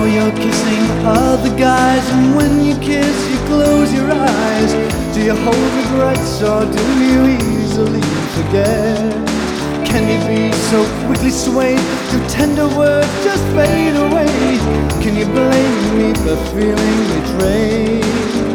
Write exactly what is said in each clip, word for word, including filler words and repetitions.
Now you're kissing other guys, and when you kiss you close your eyes. Do you hold regrets or do you easily forget? Can you be so quickly swayed to tender words just fade away? Can you blame me for feeling betrayed?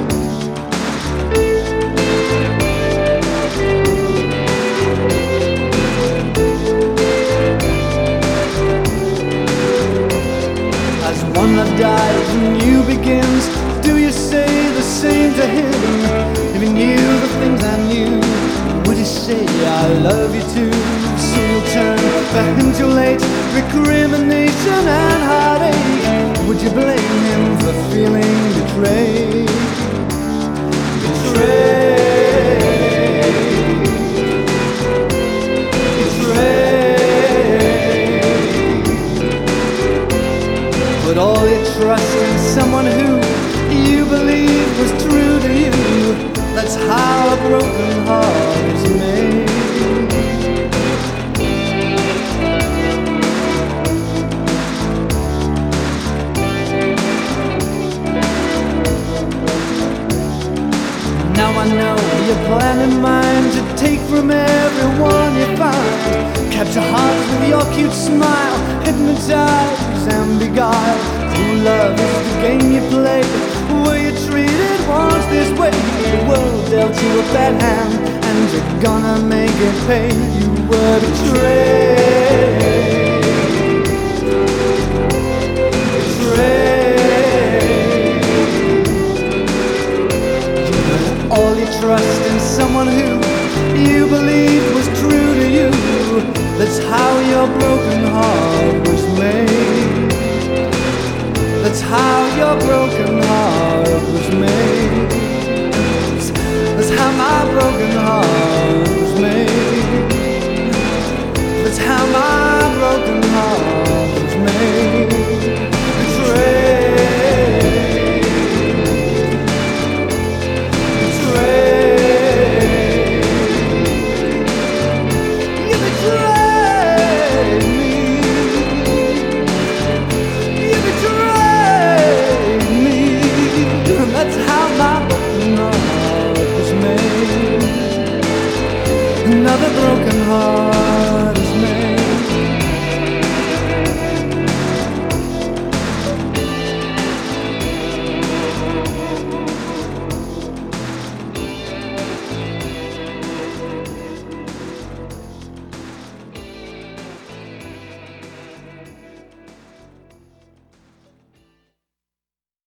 As one that dies and new begins, do you say the same to him? If he knew the things I knew, would he say I love you too? So you'll turn for him too late, recrimination and heartache. Would you blame him for feeling betrayed? Betrayed. Betrayed. Put all your trust in someone who you believe was true to you. That's how a broken heart is made. Now I know your plan in mind to take from everyone you find. Capture hearts with your cute smile, hypnotize and beguile. True love is the game you play. Were you treated once this way? The world dealt you a bad hand, and you're gonna make it pay. You were betrayed. Betrayed. You put all your trust in someone who you believed was true to you. That's how your broken heart was made. That's how your broken heart was made. That's how my broken heart